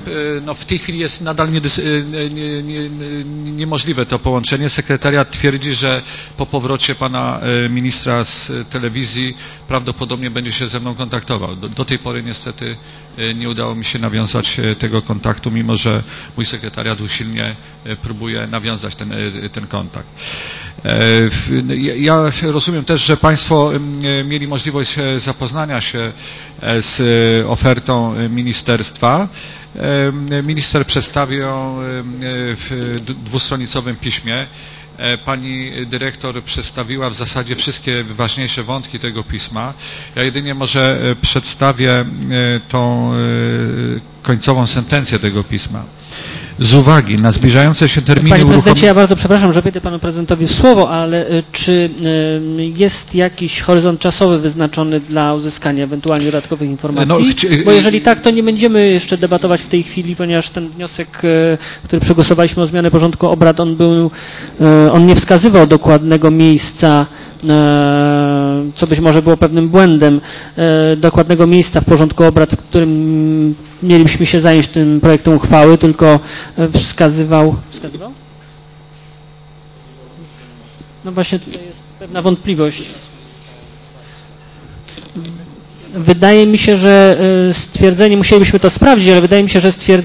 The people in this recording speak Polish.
no w tej chwili jest nadal niemożliwe to połączenie. Sekretariat twierdzi, że po powrocie pana ministra z telewizji prawdopodobnie będzie się ze mną kontaktował. Do tej pory niestety nie udało mi się nawiązać tego kontaktu, mimo że mój sekretariat usilnie próbuje nawiązać ten kontakt. Ja rozumiem też, że państwo mieli możliwość zapoznania się z ofertą ministerstwa. Minister przedstawił ją w dwustronicowym piśmie. Pani dyrektor przedstawiła w zasadzie wszystkie ważniejsze wątki tego pisma. Ja jedynie może przedstawię tą końcową sentencję tego pisma. Z uwagi na zbliżające się terminy Panie prezydencie, ja bardzo przepraszam, że pytam panu prezydentowi słowo, ale czy jest jakiś horyzont czasowy wyznaczony dla uzyskania ewentualnie dodatkowych informacji? Bo jeżeli tak, to nie będziemy jeszcze debatować w tej chwili, ponieważ ten wniosek, który przegłosowaliśmy o zmianę porządku obrad, on nie wskazywał dokładnego miejsca, co być może było pewnym błędem, dokładnego miejsca w porządku obrad, w którym mielibyśmy się zająć tym projektem uchwały, tylko wskazywał? No właśnie tutaj jest pewna wątpliwość. Wydaje mi się, że stwierdzenie, musielibyśmy to sprawdzić, ale wydaje mi się, że stwierdzenie